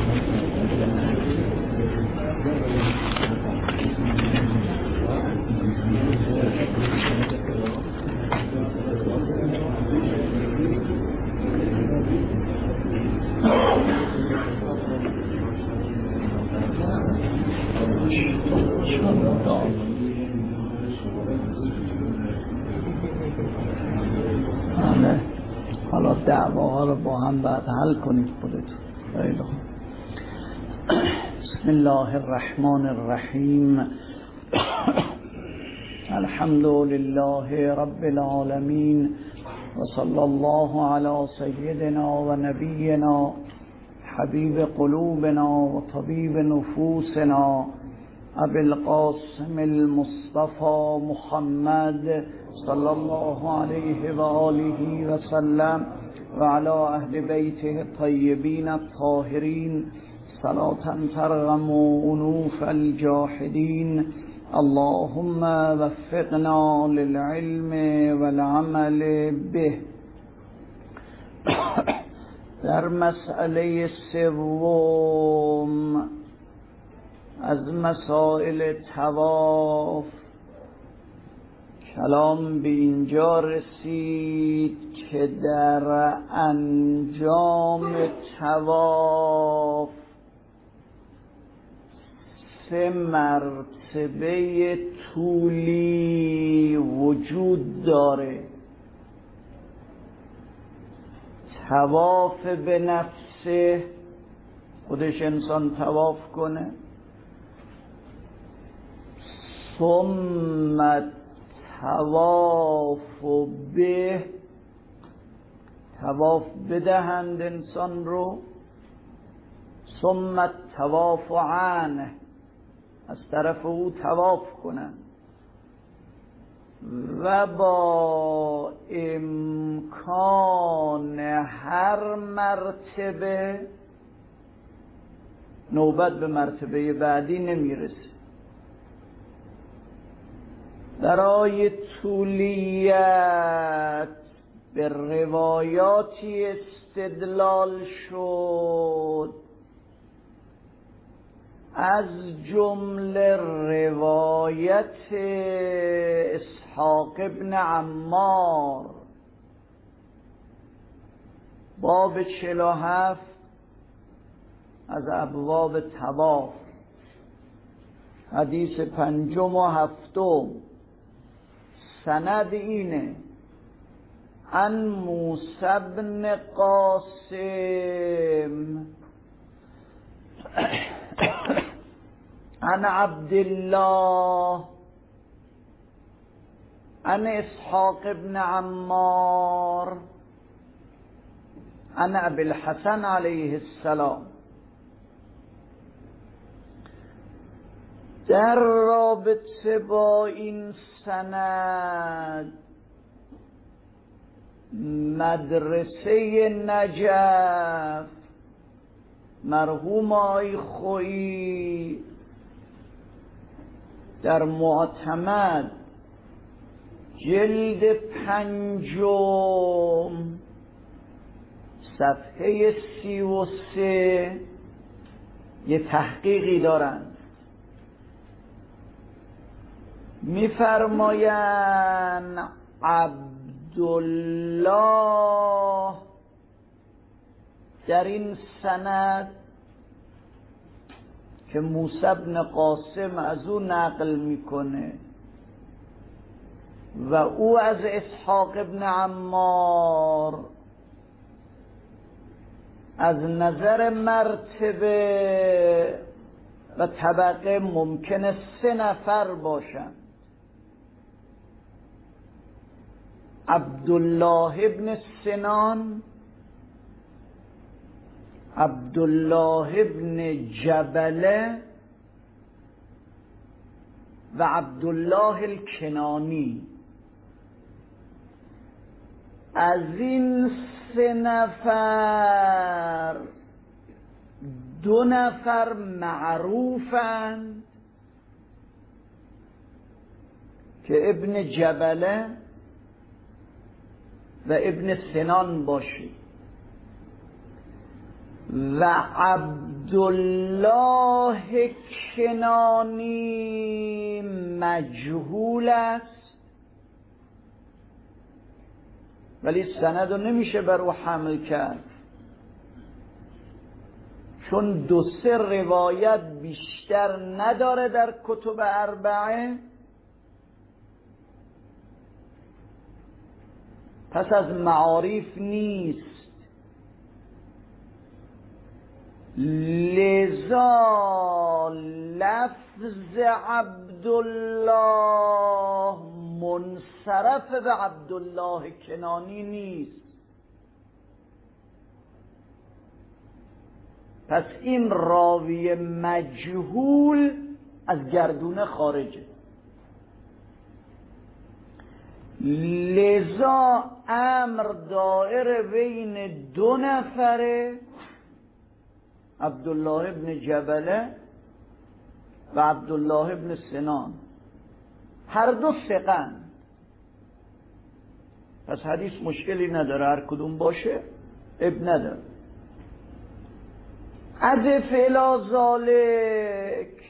حالا دعواها رو با هم بعد حل کنید خودتون. خیلی خوب. بسم الله الرحمن الرحیم. الحمد لله رب العالمین و صلی الله علی سیدنا و نبینا حبیب قلوبنا و طبیب نفوسنا ابی القاسم المصطفى محمد صلی الله علیه و آله و سلم و علی اهل بیته الطیبین الطاهرین صلاة ترغم انوف الجاحدین. اللهم وفقنا للعلم والعمل به. در مسئله سوم از مسائل طواف کلام به اینجا رسید که در انجام طواف 3 مرتبه طولی وجود داره. طواف به نفسه، خودش انسان طواف کنه، ثم طواف به، طواف بدهند انسان رو، ثم طواف عنه، از طرف او طواف کنند و با امکان هر مرتبه نوبت به مرتبه بعدی نمیرسه. برای طولیت به روایاتی استدلال شد، از جمله روایت اسحاق ابن عمار باب 47 از ابواب طواف، حدیث 5 و 7. سند اینه: عن موسی بن قاسم عن عبدالله عن اسحاق بن عمار عن ابی الحسن علیه السلام. در رابطه با این سند مدرسه نجف مرحوم آقای خویی در معتمد جلد 5 صفحه 33 یه تحقیقی دارند. میفرمایند عبدالله در این سند که موسی بن قاسم از او نقل میکنه و او از اسحاق ابن عمار، از نظر مرتبه و طبقه ممکنه 3 نفر باشند: عبدالله ابن سنان، عبدالله ابن جبله و عبدالله الکنانی. از این 3 نفر 2 نفر معروفند که ابن جبله و ابن سنان باشی و عبدالله کنانی مجهول است، ولی سند رو نمیشه بر او حمل کرد چون 2-3 روایت بیشتر نداره در کتب اربعه. پس از معارف نیست. لذا لفظ عبدالله منصرف به عبدالله کنانی نیست. پس این راوی مجهول از گردونه خارجه. لذا امر دائر بین 2 نفره، عبدالله ابن جبله و عبدالله ابن سنان، هر 2 ثقن. پس حدیث مشکلی نداره، هر کدوم باشه اب نداره. اضف الی ذالک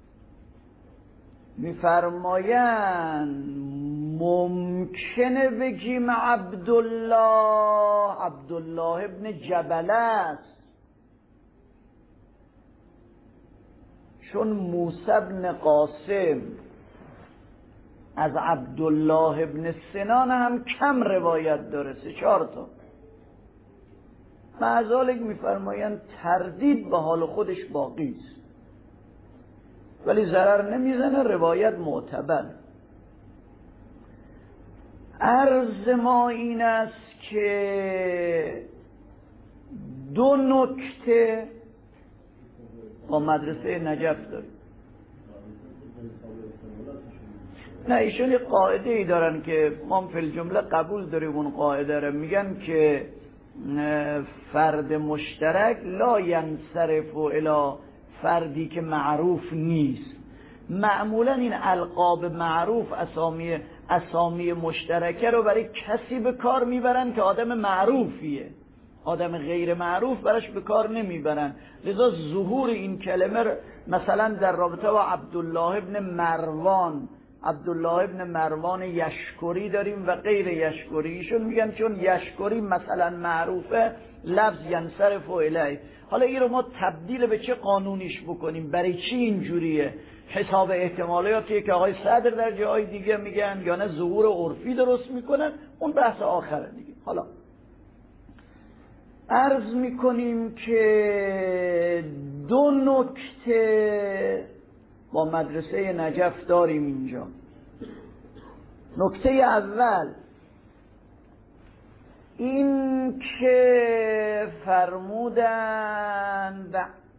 میفرمایند ممکنه بگیم عبدالله ابن جبله است، چون موسی ابن قاسم از عبدالله ابن سنان هم کم روایت داره، 3-4 تا. مع ذالک میفرمایند تردید به حال خودش باقی است، ولی ضرر نمیزنه، روایت معتبر. عرض ما این است که 2 نکته با مدرسه نجف داریم. نه ایشون یه قاعده ای دارن که ما فی الجمله قبول داریم اون قاعده رو. میگن که فرد مشترک لا ینصرف الی فردی که معروف نیست. معمولا این القاب معروف، اسامی مشترکه رو برای کسی به کار میبرن که آدم معروفیه، آدم غیر معروف براش به کار نمیبرن. لذا ظهور این کلمه مثلا در رابطه با عبدالله ابن مروان یشکری داریم و غیر یشکری. ایشون میگن چون یشکری مثلا معروفه لفظ ینصرف الیه. حالا این رو ما تبدیل به چه قانونیش بکنیم؟ برای چی اینجوریه؟ حساب احتمالیاتیه که آقای صدر در جای دیگه میگن، یا نه ظهور عرفی درست میکنن؟ اون بحث آخره دیگه. حالا عرض میکنیم که 2 نکته با مدرسه نجف داریم اینجا. نکته اول این که فرمودند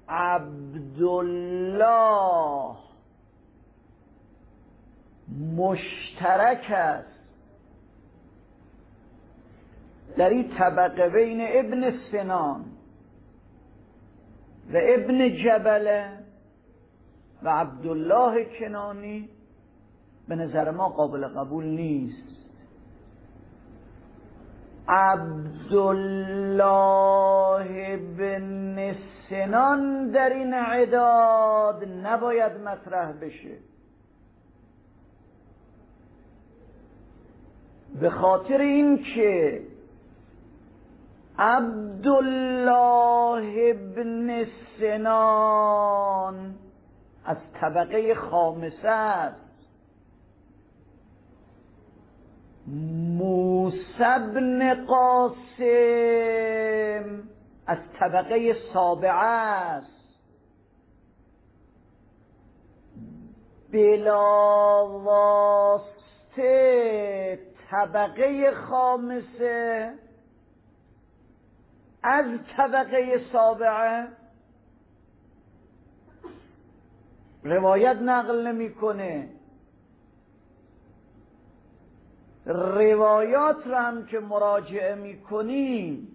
عبدالله مشترک است در این طبقه بین ابن سنان و ابن جبله و عبدالله کنانی، به نظر ما قابل قبول نیست. عبدالله بن سنان در این عداد نباید مطرح بشه، به خاطر این که عبدالله بن سنان از طبقه خامسه است، موسی بن قاسم از طبقه سابعه است. بلا واسطه طبقه خامسه از طبقه سابعه روایت نقل نمیکنه. روایات را هم که مراجعه میکنیم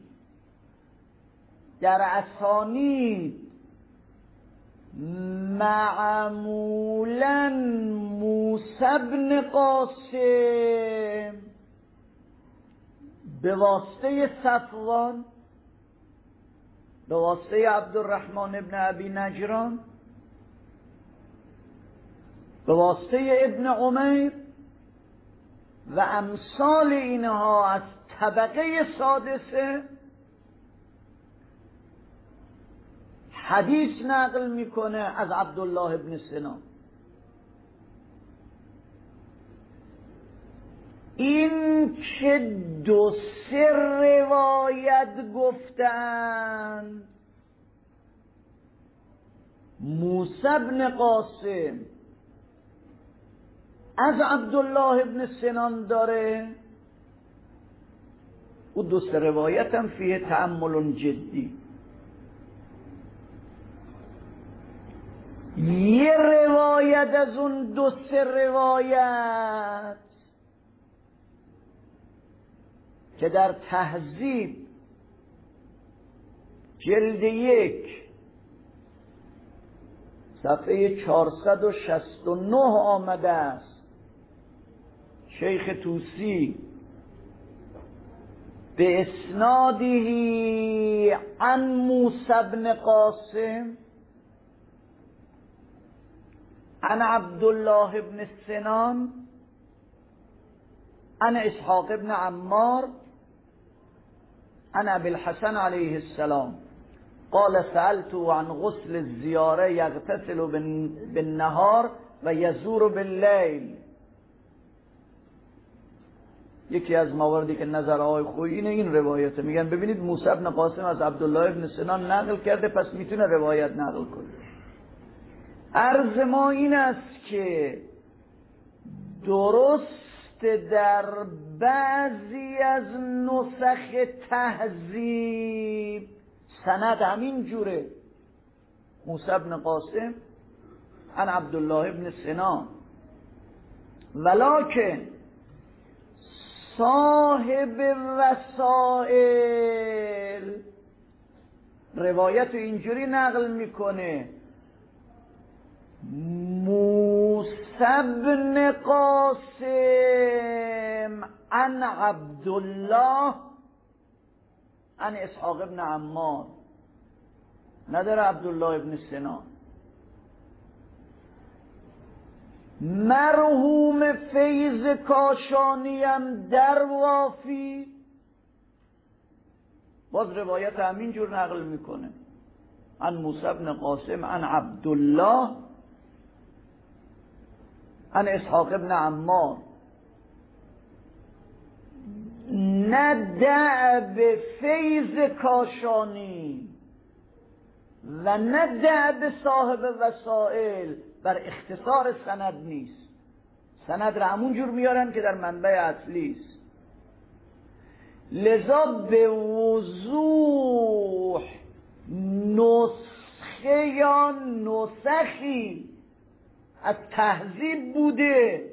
در اسانید معمولا موسی بن قاسم به واسطه صفوان به واسطه عبدالرحمن ابن ابی نجران، به واسطه ابن عمیر و امثال اینها از طبقه سادسه حدیث نقل میکنه از عبدالله ابن سنان. این که دو سه روایت گفتند موسی بن قاسم از عبدالله ابن سنان داره، او دو سه روایت هم فیه تأمل جدی. یه روایت از اون دو سه روایت که در تهذیب جلد 1 صفحه 469 آمده است، شیخ طوسی به اسناده عن موسی بن قاسم عن عبدالله بن سنان عن اسحاق بن عمار عن ابي الحسن عليه السلام قال سألته عن غسل الزیاره یغتسل بالنهار و یزور باللیل. یکی از مواردی که نظرهای خوبی اینه این روایته. میگن ببینید موسی بن قاسم از عبدالله ابن سنان نقل کرده، پس میتونه روایت نقل کنه. عرض ما این است که درست در بعضی از نسخ تهذیب سند همین جوره، موسی بن قاسم عن عبدالله ابن سنان، ولکن صاحب وسائل روایت اینجوری نقل میکنه موسی بن قاسم عن عبدالله عن اسحاق بن عمار، نداره عبدالله ابن سنان. مرحوم فیض کاشانی هم در وافی باز روایت همین جور نقل میکنه عن موسی بن قاسم عن عبدالله عن اسحاق بن عمار. نه دعب فیض کاشانی و نه دعب صاحب وسائل بر اختصار سند نیست. سند را همون جور میارن که در منبع اصلی است. لذا به وضوح نسخه یا نسخی از تهذیب بوده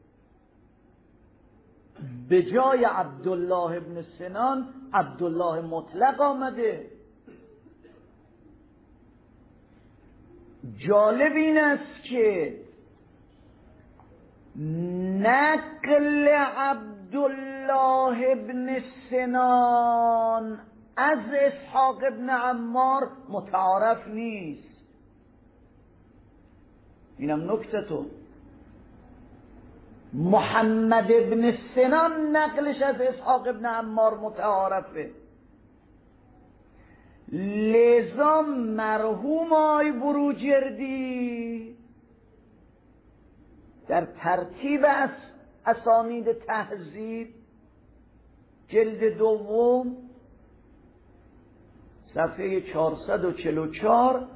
به جای عبدالله ابن سنان عبدالله مطلق آمده. جالب این است که نقل عبدالله ابن سنان از اسحاق ابن عمار متعارف نیست. اینم نکته تو. محمد ابن سنان نقلش از اسحاق ابن عمار متعارفه. لذا مرحوم آی بروجردی در ترتیب اسانید تهذیب جلد 2 صفحه 444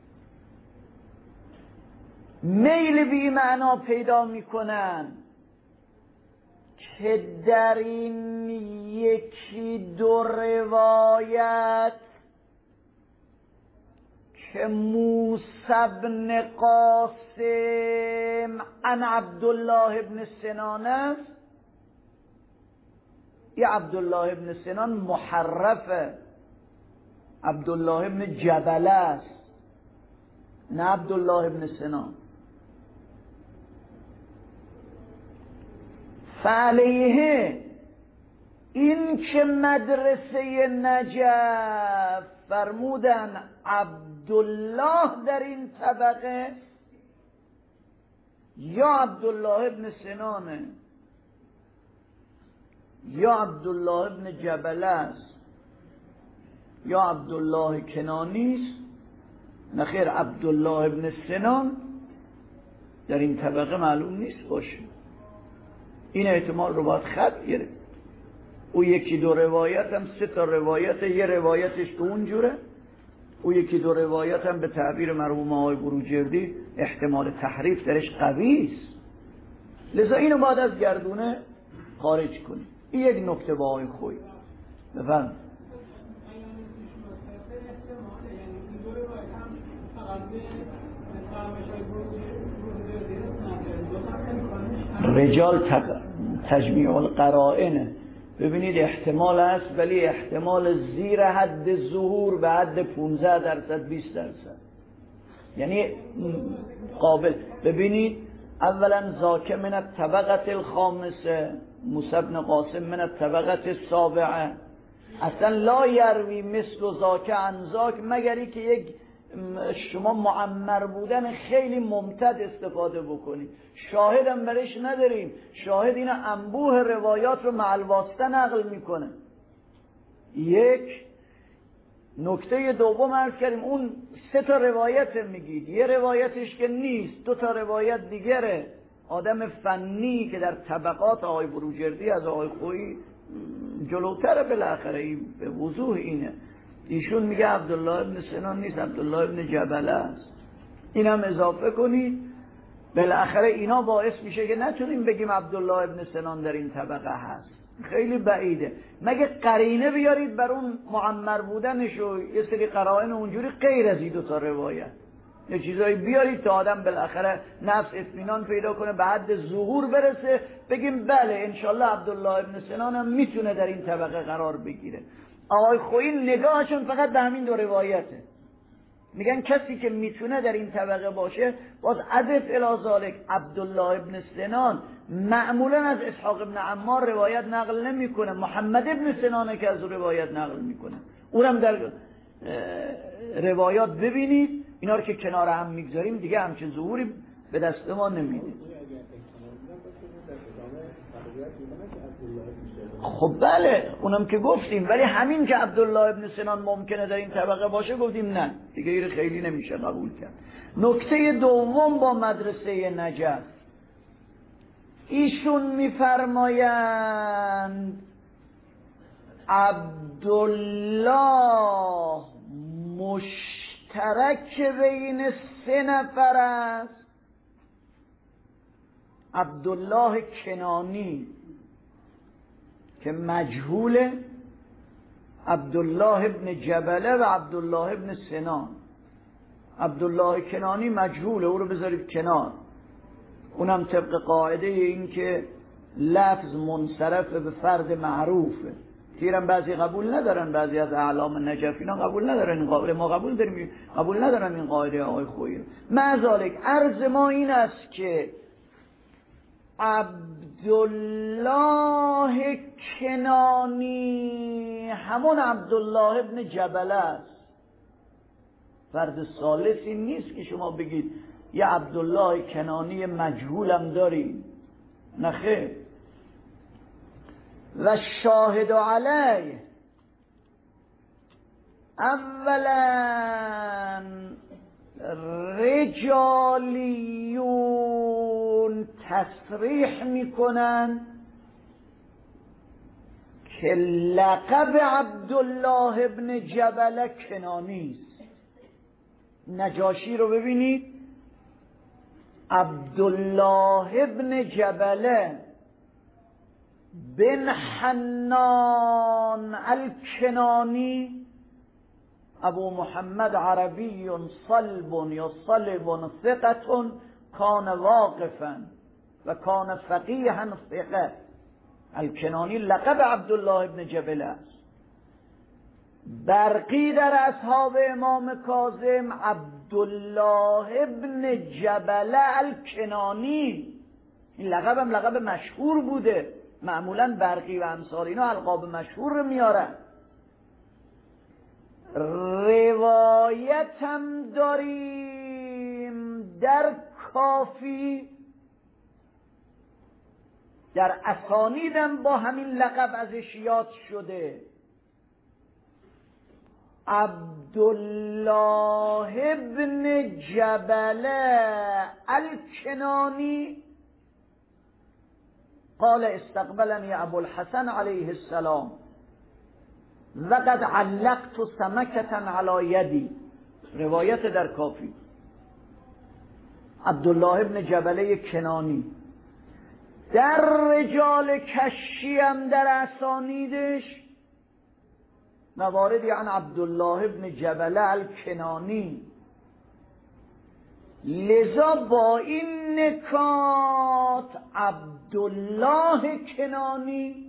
میل بی معنا پیدا میکنن که در این یکی دو روایت که موسی بن قاسم عن عبدالله ابن سنان است، یه عبدالله ابن سنان محرفه، عبدالله ابن جبله است، نه عبدالله ابن سنان. فعلیه این که مدرسه نجف فرمودن عبدالله در این طبقه یا عبدالله ابن سنانه یا عبدالله ابن جبله است یا عبدالله کنانی است. نخیر، عبدالله ابن سنان در این طبقه معلوم نیست باشه. این احتمال رو باید خط گرفت. او یکی دو روایت هم 3 تا روایت، یه روایتش که اونجوره، او یکی دو روایت هم به تعبیر مرحوم آقای بروجردی احتمال تحریف درش قوی است. لذا اینو باید از گردونه خارج کنیم. این یک نکته با آقای خویی. بفهم رجال تجمیع القرائنه. ببینید احتمال هست، ولی احتمال زیر حد ظهور به حد 15% 20%. یعنی قابل. ببینید اولا ذاک من الطبقه الخامسه، موسی بن قاسم من الطبقه السابعه. اصلا لا یروی مثل ذاک عن ذاک، مگری که یک شما معمر بودن خیلی ممتد استفاده بکنید. شاهد هم برش نداریم. شاهد این انبوه روایات رو مع الواسطه نقل میکنه. یک نکته دوم عرض کردیم، اون 3 تا روایت میگید، یه روایتش که نیست، 2 تا روایت دیگره. آدم فنی که در طبقات آقای بروجردی از آقای خویی جلوتره، بالاخره این به وضوح اینه. ایشون میگه عبدالله ابن سنان نیست، عبدالله ابن جبله است. این هم اضافه کنید. بالاخره اینا باعث میشه که نتونیم بگیم عبدالله ابن سنان در این طبقه هست. خیلی بعیده. مگه قرینه بیارید بر اون معمر بودنش و یه سری قرائن اونجوری غیر از این 2 تا روایت، یه چیزایی بیارید تا آدم بالاخره نفس اطمینان پیدا کنه، به حد ظهور برسه، بگیم بله انشالله عبدالله ابن سنان هم میتونه در این طبقه قرار بگیره. آقای خویی نگاهشون فقط به همین 2 روایته. میگن کسی که میتونه در این طبقه باشه، باز عدد الازالک عبدالله ابن سنان معمولا از اسحاق ابن عمار روایت نقل نمیکنه، محمد ابن سنانه که از روایت نقل میکنه. اونم در روایات ببینید، اینا رو که کنار هم میگذاریم دیگه همچین ظهوری به دست ما نمیده. خب بله اونم که گفتیم، ولی همین که عبدالله ابن سنان ممکنه در این طبقه باشه گفتیم نه دیگه، این خیلی نمیشه قبول کرد. نکته دوم با مدرسه نجف، ایشون میفرمایند عبدالله مشترک بین 3 نفر است. عبدالله کنانی که مجهوله، عبدالله ابن جبله و عبدالله ابن سنان. عبدالله کنانی مجهوله، او رو بذارید کنار. اونم طبق قاعده این که لفظ منصرف به فرد معروفه. تیرم بعضی قبول ندارن، بعضی از اعلام نجفینا قبول ندارن این قاعده، ما قبول داریم، قبول ندارن این قاعده آقای خویی. معذالک عرض ما این است که عبدالله کنانی همون عبدالله ابن جبله است. فرد ثالثی نیست که شما بگید یه عبدالله کنانی مجهولم داریم، نخیر. و شاهد علیه، اولا رجالیون تصریح میکنن که لقب عبدالله ابن جبله کنانی است. نجاشی رو ببینید، عبدالله ابن جبله بن حنان الکنانی، ابو محمد عربی صلب یا صلب ثقة کان واقفا و کان فقیها ثقه. الکنانی لقب عبدالله ابن جبله است. برقی در اصحاب امام کاظم عبدالله ابن جبله الکنانی، این لقب هم لقب مشهور بوده. معمولا برقی و امثال اینا القاب مشهور رو میارن. روایتم داریم در کافی، در اسانیدم با همین لقب ازش یاد شده، عبدالله ابن جبل الکنانی قال استقبلني ابو الحسن علیه السلام وقد علقت سمکة علی یدی. روایت در کافی. عبدالله ابن جبله کنانی در رجال کشی هم در اسانیدش مواردی عن عبدالله ابن جبله الکنانی. لذا با این نکات عبدالله کنانی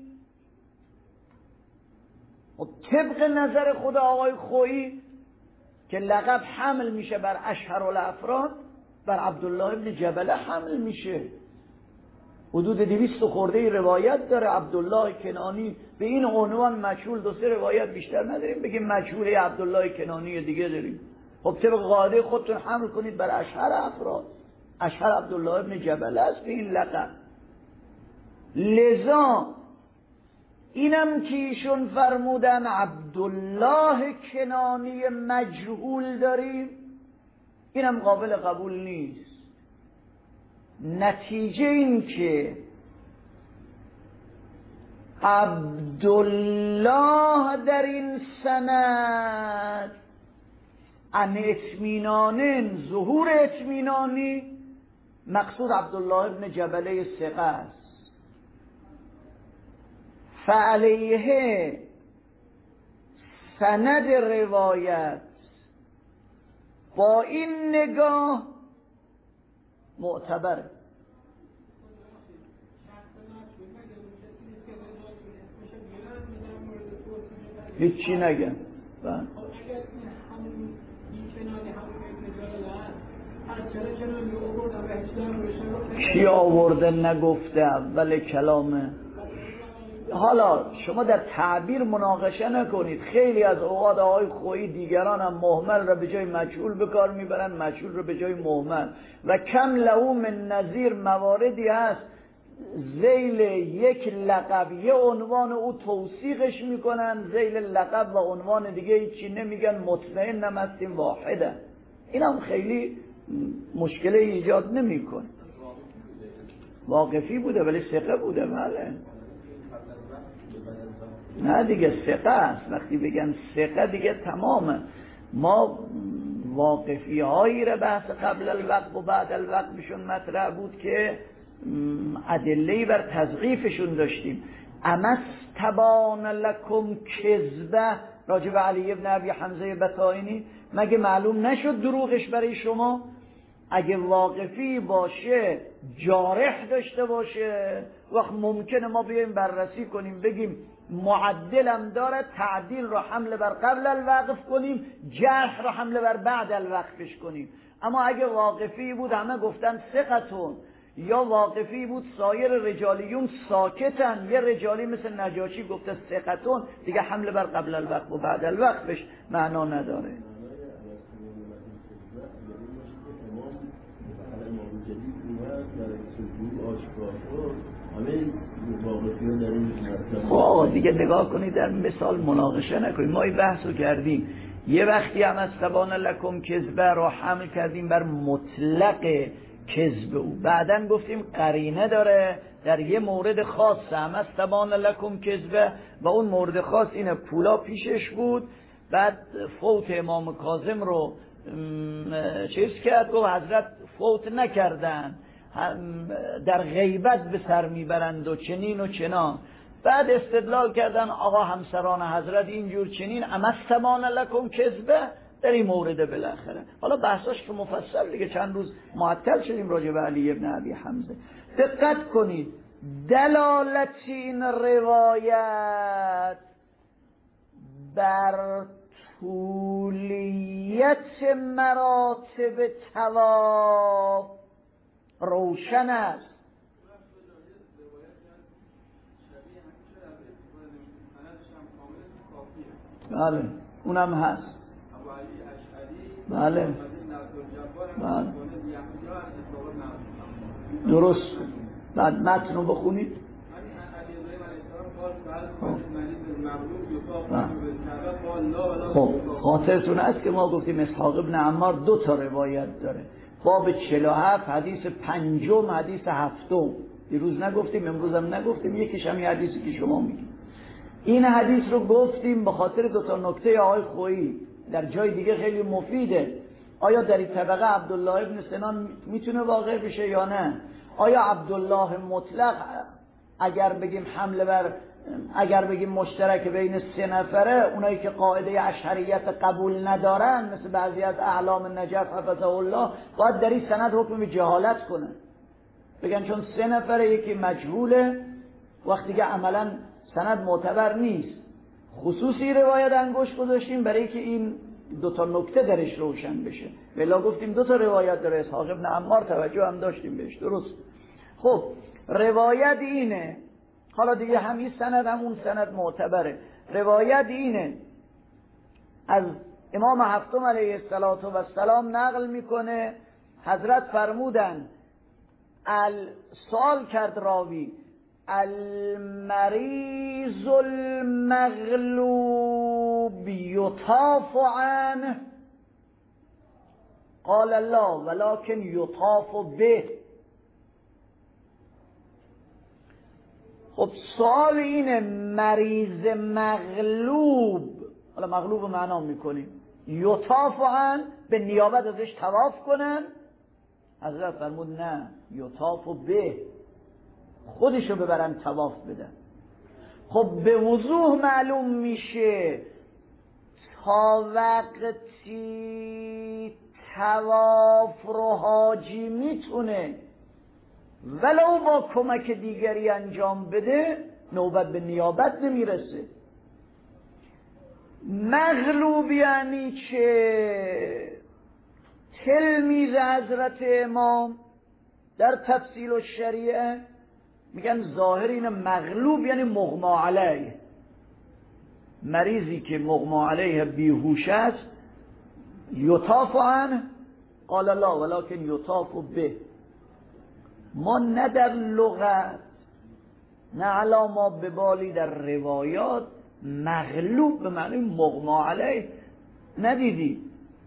و طبق نظر خود آقای خویی که لقب حمل میشه بر اشهر الافراد، بر عبدالله ابن جبله حمل میشه. حدود 200 خورده روایت داره عبدالله کنانی به این عنوان مجهول. 2-3 روایت بیشتر نداریم بگیم مجهول عبدالله کنانی دیگه داریم. خب طبق قاعده خودتون حمل کنید بر اشهر افراد. اشهر عبدالله ابن جبله است به این لقب. لذا اینم که ایشون فرمودن عبدالله کنانی مجهول داریم، اینم قابل قبول نیست. نتیجه این که عبدالله در این سند عن اطمینان ظهور اطمینانی، مقصود عبدالله ابن جبله ثقه است. فعلیه سند روایت با این نگاه معتبره. هیچی نگم. کی آورده نگفته اول کلامه. حالا شما در تعبیر مناقشه نکنید. خیلی از اوقات آقای خویی دیگران هم مهمل را به جای مجهول به کار میبرن، مجهول را به جای مهمل، و کم له من نظیر مواردی هست ذیل یک لقب یه عنوان او توثیقش میکنن، ذیل لقب و عنوان دیگه هیچی نمیگن، مطمئنم هستیم واحده. این هم خیلی مشکلی ایجاد نمیکنه. واقفی بوده ولی ثقه بوده. بله نه دیگه ثقه است. وقتی بگن ثقه دیگه تمامه. ما واقفی هایی را بحث قبل الوقت و بعد الوقت بشون مطرح بود که ادله‌ای بر تضعیفشون داشتیم. امس تبان لکم کذبه راجب علی ابن ابی حمزه بطائنی، مگه معلوم نشد دروغش برای شما؟ اگه واقفی باشه جارح داشته باشه وقت ممکنه ما بیایم بررسی کنیم بگیم معدلم داره، تعدیل رو حمله بر قبل الوقف کنیم، جرح رو حمله بر بعد الوقفش کنیم. اما اگه واقفی بود همه گفتن ثقتون، یا واقفی بود سایر رجالیون ساکتن، یه رجالی مثل نجاشی گفته ثقتون، دیگه حمله بر قبل الوقف و بعد الوقفش معنا نداره. خب دیگه نگاه کنید در مثال مناقشه نکنید. ما این بحثو کردیم یه وقتی هم از تبان لکم کذبه رو حمل کردیم بر مطلق کذب او، بعدن گفتیم قرینه داره در یه مورد خاص هم از تبان لکم کذبه، و اون مورد خاص اینه پولا پیشش بود، بعد فوت امام کاظم رو چیز کرد، گفت حضرت فوت نکردن، در غیبت به سر میبرند و چنین و چنان. بعد استدلال کردن آقا همسران حضرت اینجور چنین، امستمان لکم کذبه در این مورد بالاخره. حالا بحثاش که مفصل دیگه چند روز معطل شدیم راجع به علی ابن ابی حمزه. دقت کنید دلالت این روایت بر طولیت مراتب طواف روشن است. بله اونم هست. بله بله درست. بعد متن رو بخونید. خب خاطرتون هست که ما گفتیم اسحاق ابن عمار 2 تا روایت داره. باب 47 حدیث 5 حدیث 7. دیروز نگفتیم، امروز هم نگفتیم، یکیش هم یه حدیثی که شما میگید. این حدیث رو گفتیم به خاطر 2 تا نکته آقای خویی، در جای دیگه خیلی مفیده. آیا در این طبقه عبدالله ابن سنان میتونه واقع بشه یا نه؟ آیا عبدالله مطلق اگر بگیم حمله بر، اگر بگیم مشترک بین 3 نفره، اونایی که قاعده اشعریت قبول ندارن مثل بعضی از اعلام نجف حفظه الله، باید در این سند حکم به جهالت کنه، بگن چون 3 نفره یکی مجهوله، وقتی که عملا سند معتبر نیست. خصوصی روایت انگشت گذاشتیم برای که این 2 تا نکته درش روشن بشه. ولی گفتیم 2 تا روایت داره. اسحاق ابن عمار توجه هم داشتیم بهش، درست. خب روایت اینه، حالا دیگه همین سند همون سند معتبره. روایت اینه، از امام هفتم علیه السلام نقل میکنه، حضرت فرمودن سوال کرد راوی، المریض المغلوب یطاف عنه؟ قال لا ولكن یطاف به. خب سوال اینه، مریض مغلوب، حالا مغلوب معنا میکنیم، یطاف عنه، به نیابت ازش طواف کنن؟ حضرت فرمود نه، یطاف به، خودشو ببرن طواف بدن. خب به وضوح معلوم میشه تا وقتی طواف رو حاجی میتونه ولو با کمک دیگری انجام بده، نوبت به نیابت نمیرسه. مغلوب یعنی چه؟ تلمیذ حضرت امام در تفصیل الشریعه میگن ظاهر این مغلوب یعنی مغما علیه، مریضی که مغما علیه بیهوش است. یطاف عنه؟ قال لا ولكن یطاف به. ما نه در لغت نه علاما ببالی در روایات مغلوب به معنی مغما علیه ندیدی.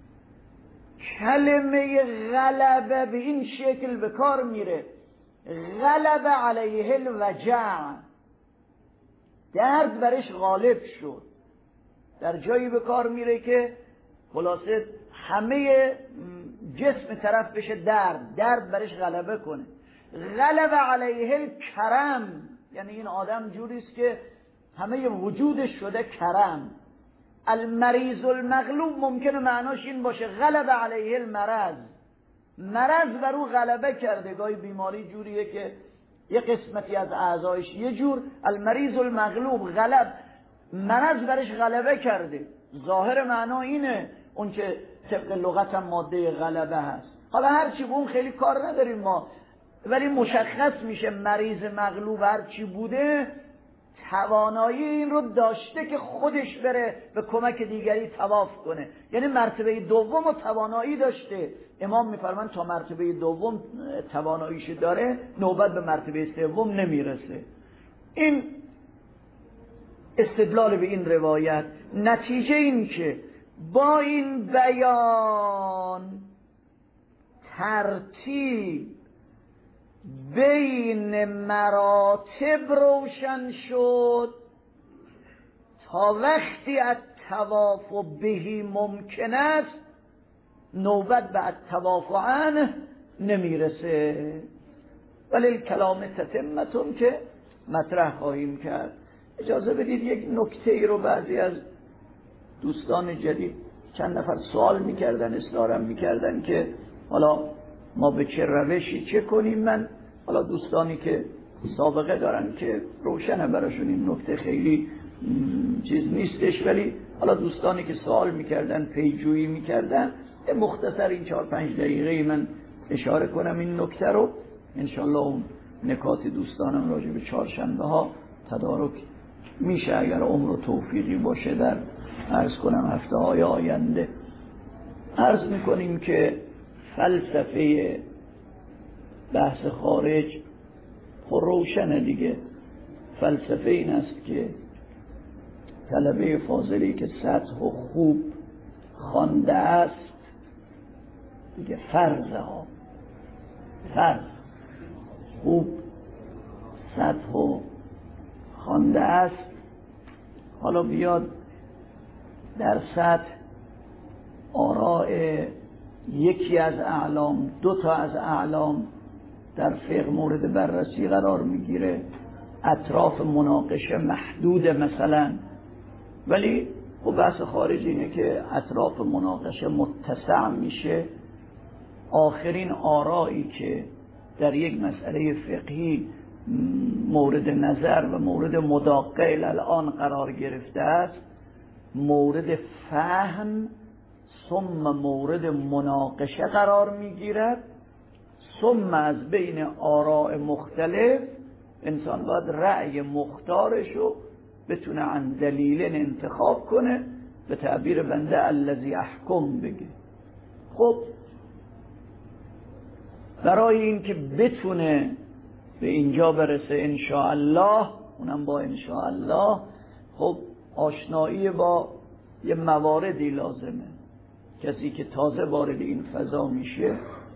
کلمه غلبه به این شکل به کار میره، غلبه علیه الوجع، درد برش غالب شد. در جایی به کار میره که خلاصه همه جسم طرف بشه درد برش غلبه کنه. غلبه علیه الکرم یعنی این آدم جوریست که همه وجودش شده کرم. المریض المغلوب ممکنه معناش این باشه غلبه علیه المرض، مرض بر او غلبه کرده. گاهی بیماری جوریه که یه قسمتی از اعضایش یه جور، المریض المغلوب مرض برش غلبه کرده. ظاهر معنا اینه، اون که طبق لغت هم ماده غلبه هست. حالا هرچی به اون خیلی کار نداریم ما، ولی مشخص میشه مریض مغلوب هرچی بوده توانایی این رو داشته که خودش بره به کمک دیگری طواف کنه، یعنی مرتبه دوم رو توانایی داشته. امام میفرمان تا مرتبه دوم تواناییش داره، نوبت به مرتبه سوم نمیرسه. این استدلال به این روایت. نتیجه این که با این بیان ترتیب بین مراتب روشن شد تا وقتی الطواف بهی ممکن است نوبت به الطواف عنه نمیرسه. ولی الکلام تتمتون که مطرح خواهیم کرد. اجازه بدید یک نکته ای رو بعضی از دوستان جدید چند نفر سوال میکردن، اصرارم میکردن که حالا ما به چه روشی چه کنیم. من حالا دوستانی که سابقه دارن که روشنه براشون این نکته خیلی چیز نیستش، ولی حالا دوستانی که سوال میکردن پیجویی میکردن مختصر این 4-5 دقیقه من اشاره کنم این نکته رو. انشالله اون نکات دوستانم راجع به چهارشنبه ها تدارک میشه اگر عمر و توفیقی باشه در عرض کنم هفته های آینده. عرض میکنیم که فلسفه بحث خارج خب روشنه دیگه. فلسفه این است که طلبه فاضلی که سطح و خوب خوانده است دیگه، فرض خوب سطح و خوانده است، حالا بیاد در سطح آراء یکی از اعلام، 2 تا از اعلام در فقه مورد بررسی قرار میگیره، اطراف مناقشه محدود مثلا، ولی خب بحث خارج اینه که اطراف مناقشه متسع میشه. آخرین آرایی که در یک مسئله فقهی مورد نظر و مورد مداقه الان قرار گرفته است، مورد فهم ثم مورد مناقشه قرار میگیرد، ثم از بین آراء مختلف انسان باید رأی مختارشو بتونه عن دلیل انتخاب کنه، به تعبیر بنده الذی احکم بگه. خب برای این که بتونه به اینجا برسه انشاءالله، اونم با انشاءالله، خب آشنایی با یه مواردی لازمه. کسی که تازه وارد این فضا میشه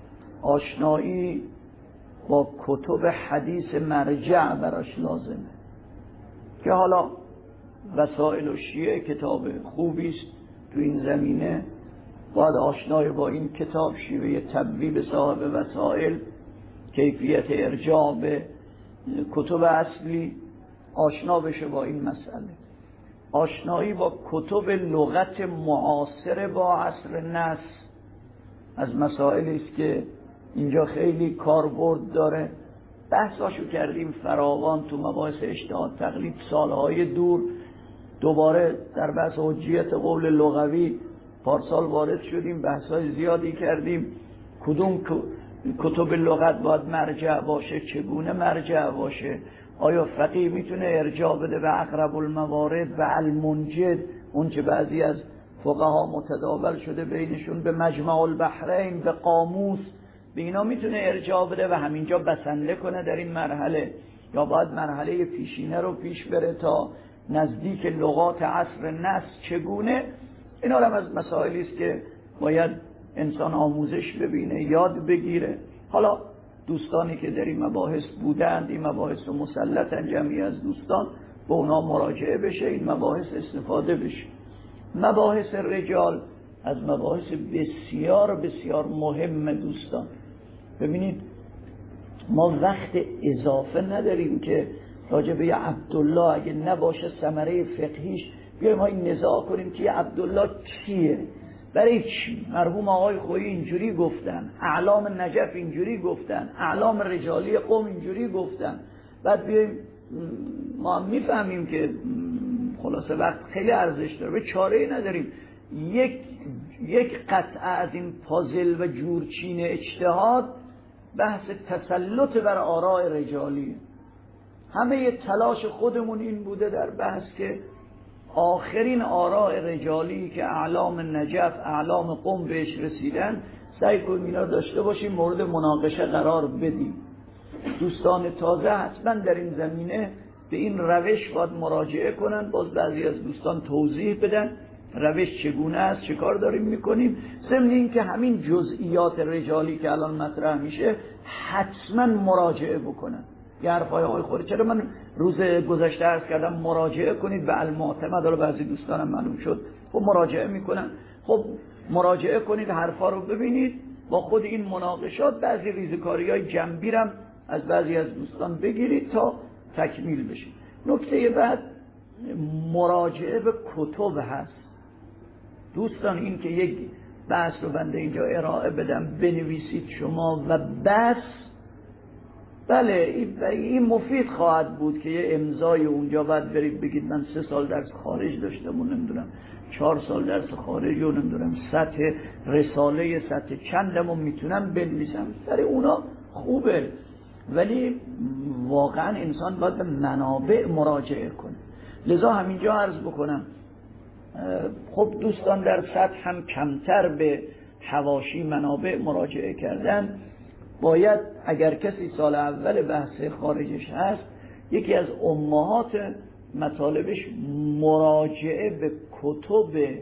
آشنایی با کتب حدیث مرجع براش لازمه، که حالا وسائل الشیعه کتاب خوبی است تو این زمینه. باید آشنایی با این کتاب، شیوه تبویب صاحب وسائل، کیفیت ارجاع به کتب اصلی، آشنا بشه با این مسئله. آشنایی با کتب لغت معاصر با عصر نص از مسائلی است که اینجا خیلی کاربرد داره. بحثاشو کردیم فراوان تو مباحث اجتهاد تقلید سالهای دور. دوباره در بحث حجیت قول لغوی پارسال وارد شدیم، بحثای زیادی کردیم. کدوم کتب لغت باید مرجع باشه، چگونه مرجع باشه، آیا فقیه میتونه ارجاع بده به اقرب الموارد و المنجد، اون که بعضی از فقها متداول شده بینشون، به مجمع البحرین، به قاموس، به اینا میتونه ارجاع بده و همینجا بسنده کنه در این مرحله، یا باید مرحله پیشینه رو پیش بره تا نزدیک لغات عصر نص چگونه. اینا هم از مسائلی است که باید انسان آموزش ببینه، یاد بگیره. حالا دوستانی که در این مباحث بودند، این مباحث رو مسلطن، جمعی از دوستان به اونا مراجعه بشه، این مباحث استفاده بشه. مباحث رجال از مباحث بسیار بسیار مهم دوستان. ببینید ما وقت اضافه نداریم که راجع به عبدالله اگه نباشه ثمره فقهیش بیایم های نزاع کنیم که عبدالله کیه، برای چی؟ مرحوم آقای خویی اینجوری گفتن، اعلام نجف اینجوری گفتن، اعلام رجالی قوم اینجوری گفتن. بعد بیایم ما میفهمیم که خلاصه وقت خیلی ارزش داره، به چاره‌ای نداریم. یک قطعه از این پازل و جورچین اجتهاد بحث تسلط بر آراء رجالی. همه تلاش خودمون این بوده در بحث که آخرین آراء رجالی که اعلام نجف، اعلام قم بهش رسیدن، سعی کنیم اینا داشته باشیم، مورد مناقشه قرار بدیم. دوستان تازه حتما در این زمینه به این روش باید مراجعه کنن، باز بعضی از دوستان توضیح بدن روش چگونه است، چه کار داریم میکنیم. ضمن این که همین جزئیات رجالی که الان مطرح میشه حتما مراجعه بکنن. یه حرفای آقای خوری چرا من روز گذشته عرض کردم مراجعه کنید به المعتمد، حالا بعضی دوستانم معلوم شد خب مراجعه میکنن. خب مراجعه کنید، حرفا رو ببینید، با خود این مناقشات بعضی ریزکاری‌های جنبی هم از بعضی از دوستان بگیرید تا تکمیل بشه. نکته بعد مراجعه به کتب هست دوستان. این که یک بحث رو بنده اینجا ارائه بدم بنویسید شما و بس، بله این مفید خواهد بود که یه امضای اونجا بعد برید بگید من 3 سال درس خارج داشتم و نمیدونم 4 سال درس خارج و نمیدونم سطح رساله سطح چندم و میتونم بنویسم، برای اونا خوبه، ولی واقعا انسان باید به منابع مراجعه کنه. لذا همینجا عرض بکنم خب دوستان در سطح هم کمتر به حواشی منابع مراجعه کردن. باید اگر کسی سال اول بحث خارجش هست، یکی از امهات مطالبش مراجعه به کتب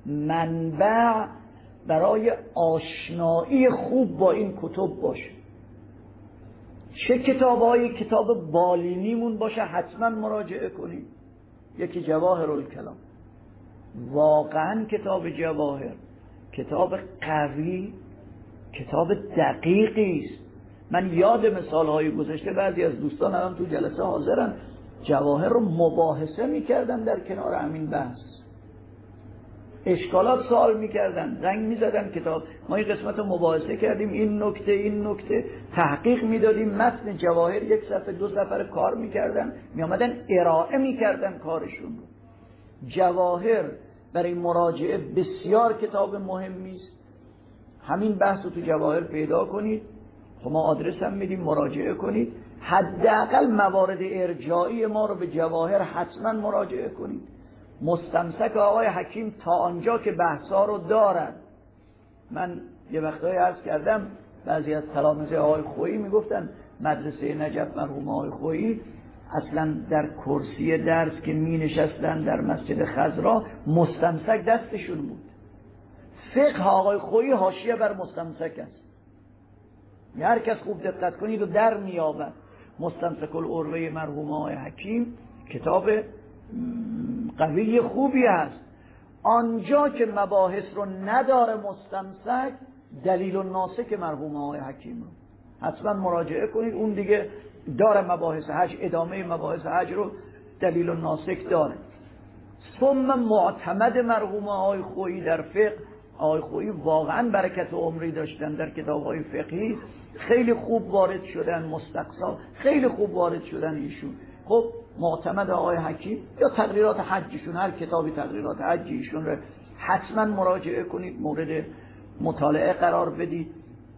منبع برای آشنایی خوب با این کتب باشه. چه کتابایی؟ کتاب بالینیمون باشه حتما مراجعه کنید. یکی جواهر الکلام، واقعا کتاب جواهر کتاب قوی، کتاب دقیقی است. من یاد مثالهای گذشته بعضی از دوستان هم تو جلسه حاضرن، جواهر رو مباحثه میکردن در کنار همین بحث، اشکالات سوال میکردن، زنگ میزدن کتاب. ما این قسمت رو مباحثه کردیم، این نکته تحقیق میدادیم، متن جواهر 1 صفحه 2 صفحه کار میکردن، میامدن ارائه میکردن کارشون رو. جواهر برای مراجعه بسیار کتاب مهمی است. همین بحث رو تو جواهر پیدا کنید، خب ما آدرس هم میدیم، مراجعه کنید. حداقل موارد ارجاعی ما رو به جواهر حتما مراجعه کنید. مستمسک آقای حکیم تا آنجا که بحثا رو دارد. من یه وقتایی عرض کردم بعضی از تلامذه آقای خویی میگفتن مدرسه نجف مرحوم آقای خویی اصلا در کرسی درس که می نشستن در مسجد خضرا مستمسک دستشون بود. فقه آقای خویی حاشیه بر مستمسک است. هر کس خوب دقت کنید و در میابد. مستمسک العروه مرحوم آقای حکیم کتاب قوی خوبی است. آنجا که مباحث رو نداره مستمسک، دلیل الناسک مرحوم آقای حکیم رو حتما مراجعه کنید. اون دیگه داره مباحث حج، ادامه مباحث حج رو دلیل الناسک داره. ثم معتمد مرحوم آقای خویی در فقه. آقای خویی واقعا برکت عمری داشتن در کتاب‌های فقهی، خیلی خوب وارد شدن، مستقصا خیلی خوب وارد شدن ایشون. خب معتمد آقای حکیم یا تقریرات حجشون، هر کتابی تقریرات حج ایشون رو حتما مراجعه کنید، مورد مطالعه قرار بدید.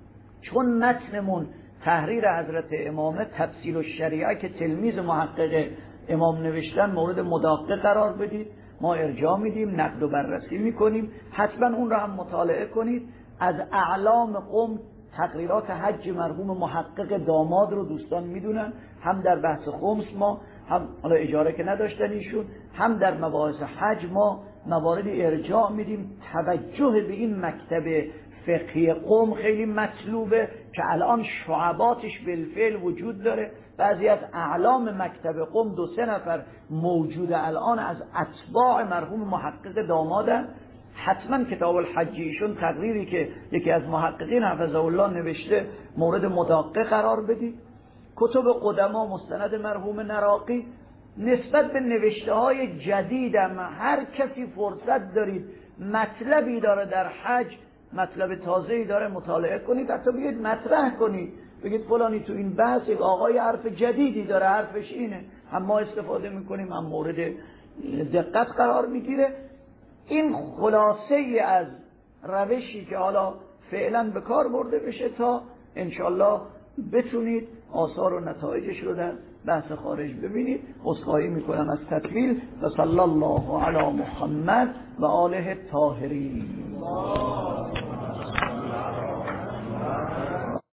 چون متنمون تحریر حضرت امامه تفسیر الشریعه که تلمیذ محقق امام نوشتن مورد مداقه قرار بدید. ما ارجاع میدیم، نقد و بررسی میکنیم، حتما اون رو هم مطالعه کنید. از اعلام قم تقریرات حج مرحوم محقق داماد رو دوستان میدونن، هم در بحث خمس ما هم حالا اجاره که نداشتن ایشون، هم در مباحث حج ما مواردی ارجاع میدیم. توجه به این مکتب فقهی قم خیلی مطلوبه که الان شعباتش بالفعل وجود داره. بعضی از اعلام مکتب قم 2-3 نفر موجود الان از اتباع مرحوم محقق دامادن. حتما کتاب الحج ایشون تقریری که یکی از محققین حفظه الله نوشته مورد مداقه قرار بدید. کتب قدما مستند مرحوم نراقی. نسبت به نوشته های جدیدم هر کسی فرصت دارید مطلبی داره در حج، مطلب تازه‌ای داره، مطالعه کنید، حتی بگید مطرح کنید، بگید فلانی تو این بحث یک آقای حرف جدیدی داره، حرفش اینه، هم ما استفاده میکنیم، هم مورد دقت قرار میگیره. این خلاصه ای از روشی که حالا فعلا به کار برده بشه تا انشالله بتونید آثار و نتایجش رو در بحث خارج ببینید. عذرخواهی میکنم از تطویل و صلی الله علی محمد و آله الطاهرین.